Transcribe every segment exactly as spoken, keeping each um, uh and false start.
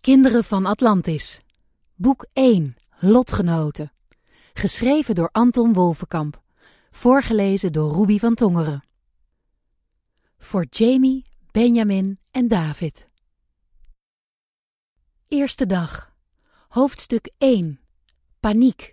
Kinderen van Atlantis. Boek één. Lotgenoten. Geschreven door Anton Wolvenkamp. Voorgelezen door Ruby van Tongeren. Voor Jamie, Benjamin en David. Eerste dag. Hoofdstuk één. Paniek.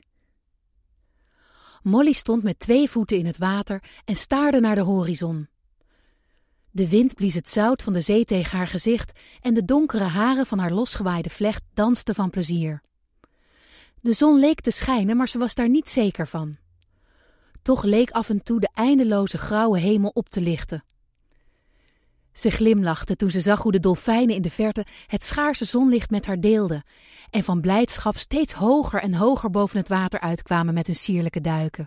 Molly stond met twee voeten in het water en staarde naar de horizon. De wind blies het zout van de zee tegen haar gezicht en de donkere haren van haar losgewaaide vlecht dansten van plezier. De zon leek te schijnen, maar ze was daar niet zeker van. Toch leek af en toe de eindeloze grauwe hemel op te lichten. Ze glimlachte toen ze zag hoe de dolfijnen in de verte het schaarse zonlicht met haar deelden en van blijdschap steeds hoger en hoger boven het water uitkwamen met hun sierlijke duiken.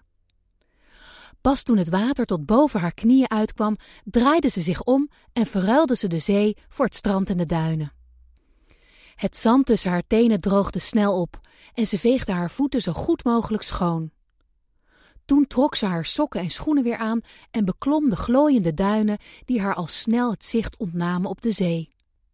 Pas toen het water tot boven haar knieën uitkwam, draaide ze zich om en verruilde ze de zee voor het strand en de duinen. Het zand tussen haar tenen droogde snel op en ze veegde haar voeten zo goed mogelijk schoon. Toen trok ze haar sokken en schoenen weer aan en beklom de glooiende duinen die haar al snel het zicht ontnamen op de zee.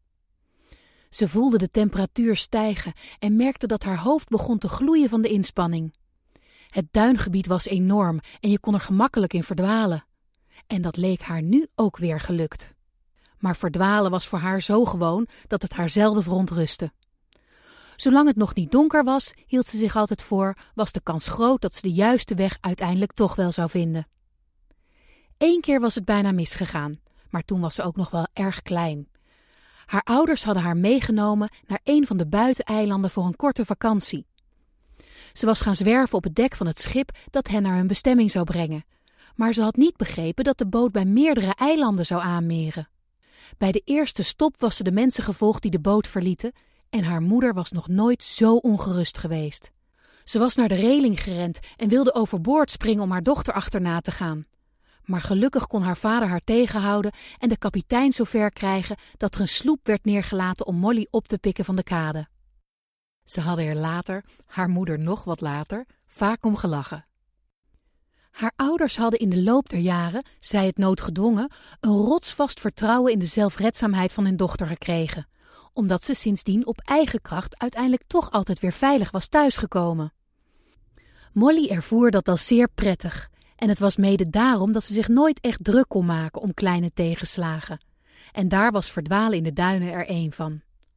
Ze voelde de temperatuur stijgen en merkte dat haar hoofd begon te gloeien van de inspanning. Het duingebied was enorm en je kon er gemakkelijk in verdwalen. En dat leek haar nu ook weer gelukt. Maar verdwalen was voor haar zo gewoon dat het haar zelden verontrustte. Zolang het nog niet donker was, hield ze zich altijd voor, was de kans groot dat ze de juiste weg uiteindelijk toch wel zou vinden. Eén keer was het bijna misgegaan, maar toen was ze ook nog wel erg klein. Haar ouders hadden haar meegenomen naar een van de buiteneilanden voor een korte vakantie. Ze was gaan zwerven op het dek van het schip dat hen naar hun bestemming zou brengen. Maar ze had niet begrepen dat de boot bij meerdere eilanden zou aanmeren. Bij de eerste stop was ze de mensen gevolgd die de boot verlieten en haar moeder was nog nooit zo ongerust geweest. Ze was naar de reling gerend en wilde overboord springen om haar dochter achterna te gaan. Maar gelukkig kon haar vader haar tegenhouden en de kapitein zover krijgen dat er een sloep werd neergelaten om Molly op te pikken van de kade. Ze hadden er later, haar moeder nog wat later, vaak om gelachen. Haar ouders hadden in de loop der jaren, zij het noodgedwongen, een rotsvast vertrouwen in de zelfredzaamheid van hun dochter gekregen, omdat ze sindsdien op eigen kracht uiteindelijk toch altijd weer veilig was thuisgekomen. Molly ervoer dat als zeer prettig en het was mede daarom dat ze zich nooit echt druk kon maken om kleine tegenslagen. En daar was verdwalen in de duinen er één van.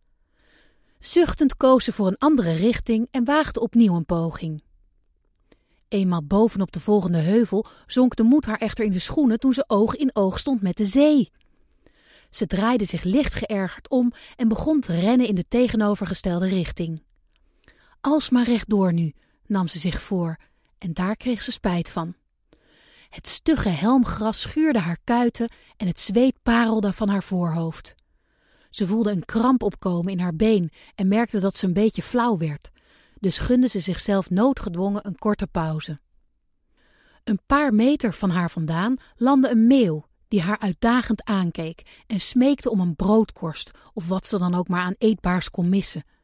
Zuchtend koos ze voor een andere richting en waagde opnieuw een poging. Eenmaal bovenop de volgende heuvel zonk de moed haar echter in de schoenen toen ze oog in oog stond met de zee. Ze draaide zich licht geërgerd om en begon te rennen in de tegenovergestelde richting. Alsmaar rechtdoor nu, nam ze zich voor en daar kreeg ze spijt van. Het stugge helmgras schuurde haar kuiten en het zweet parelde van haar voorhoofd. Ze voelde een kramp opkomen in haar been en merkte dat ze een beetje flauw werd. Dus gunde ze zichzelf noodgedwongen een korte pauze. Een paar meter van haar vandaan landde een meeuw die haar uitdagend aankeek en smeekte om een broodkorst of wat ze dan ook maar aan eetbaars kon missen.